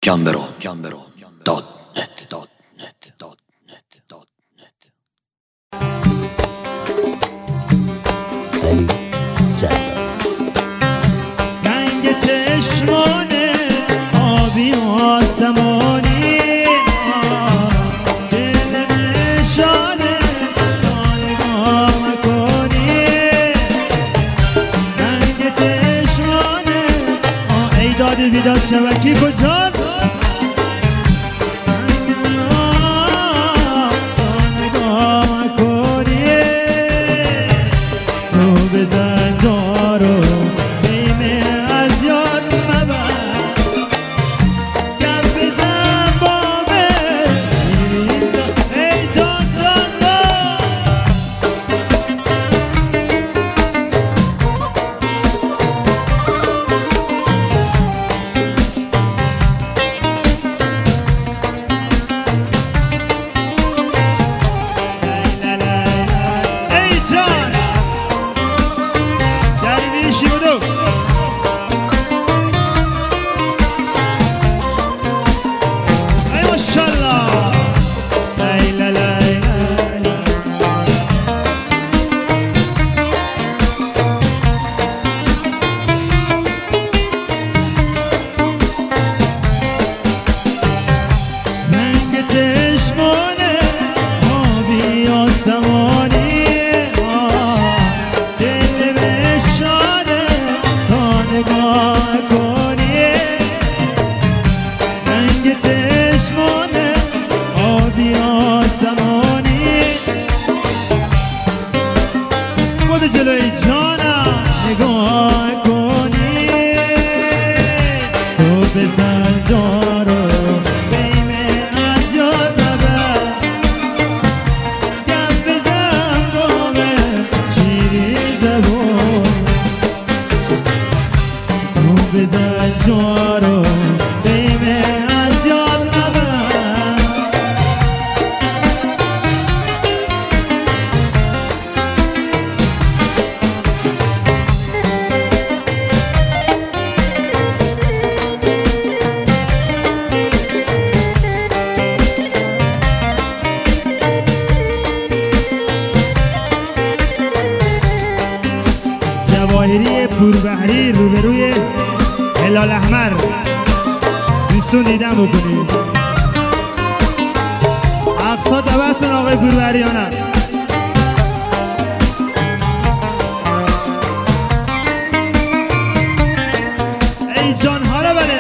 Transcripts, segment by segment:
علی جلال. رنگ چشمان آبی و آسمانی، دل مشاله تا نگاه کنی. رنگ چشمان ای داد بیداد شبکی کجاست؟ جلوی جانم نگاه کنی، تو بزن جارو بیمه از یاد نبر، گم بزن بامه شیری زبون، تو بزن جارو بیمه از یاد نبر. جواهری پوربحری روبروی هلال احمر دوستون دیدن بکنید. افساد عوضتون آقای پوربحریانم. ای جان حالا بله،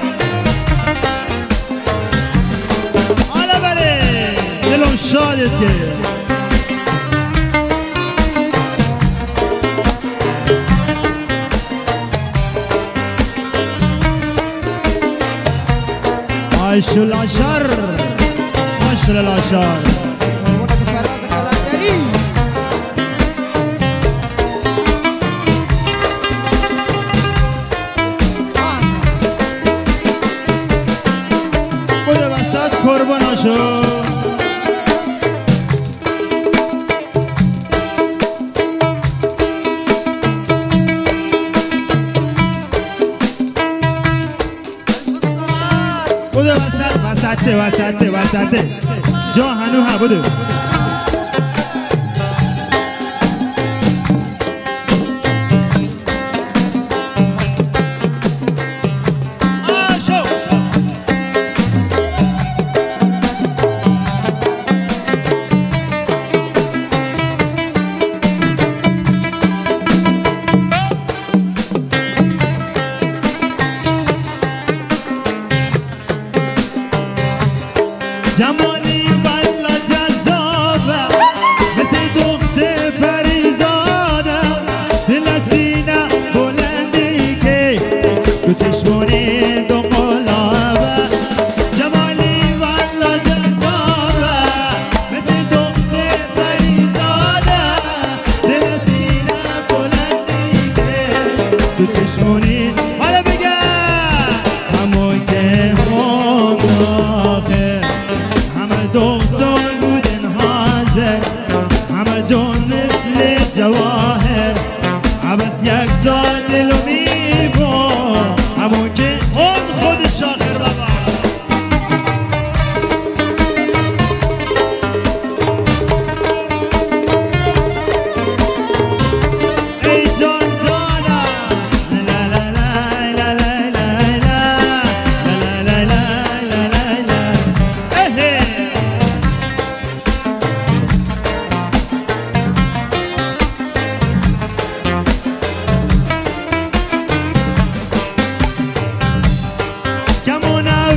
حالا بله، دلم شادت که ماشالله ماشالله شر بوده وسط قربان شو. بوده وسطه جا هنو ها بوده. جمالی بلا جذابه مثل دختر پریزاده، دل سینه بلندی که تو چشمانی دو قلابه. جمالی بلا جذابه مثل دختر پریزاده، دل سینه بلندی که تو چشمانی. حالا بگه همون که خون آخه همه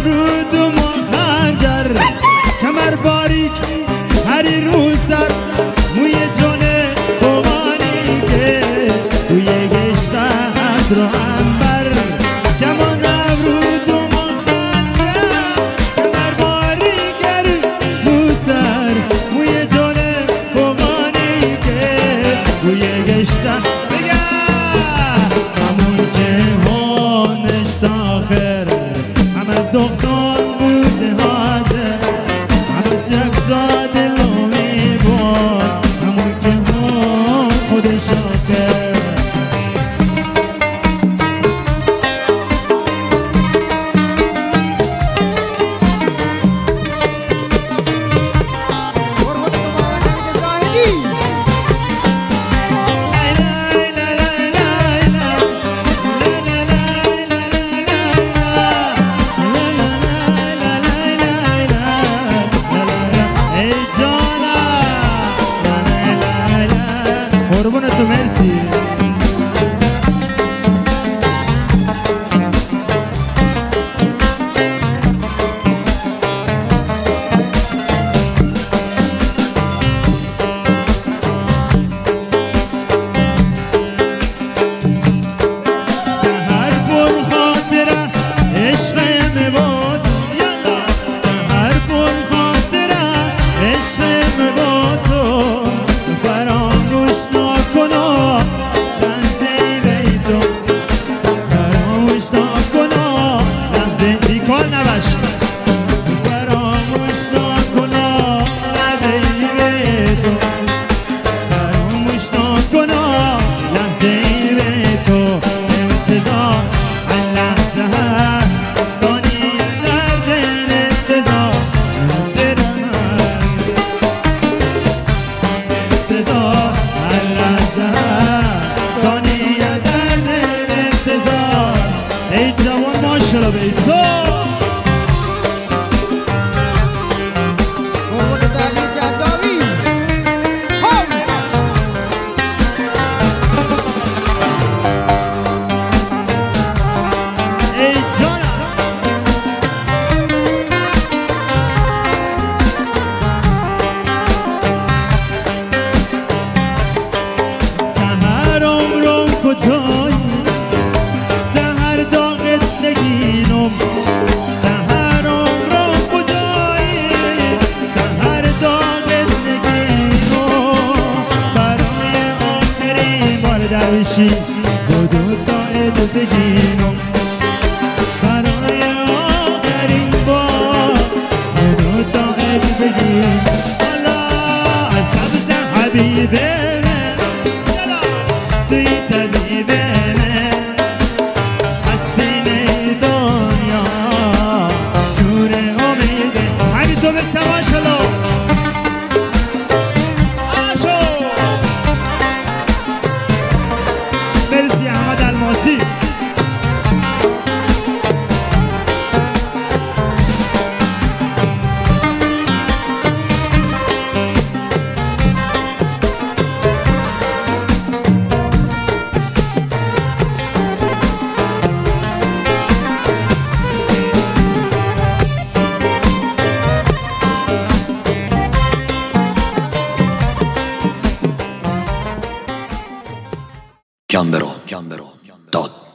ابرود و خنجر کمر باریک هری رو سر موی جونه بغانی که توی گشته از رو انبر کمان ابرود و خنجر کمر باریک هری رو سر موی جونه بغانی که توی گشته همون که هانش آخر همه دختان بوده حاضر همه شکزا دلومی بود همون که هان خودش آخر قربونتو مرسی سهر پر خاطره عشق مباد سهر پر خاطره عشق مباد فراموش نکنم لحظه بیتو فراموش نکنم لحظه بیکار نباش فراموش نکنم لحظه بیتو فراموش نکنم لحظه بیتو انتظار لحظه هست ثانیه در دل انتظار انتظار ثانیه در دل انتظار ای جوان ماشاءالله بیتو ای جانم سهر عمرم کجایی سهر داغت نگینم سهر عمرم کجایی سهر داغت نگینم برای آخرین بار درویشی دو تا ال بگینم برای آخرین بار دو تا ال بگینم الله از سبز حبیبه توی طبیب من از سینه دنیا نور امیده هری تو به چواشلو آشو مرسی احمد الماسی Gambero.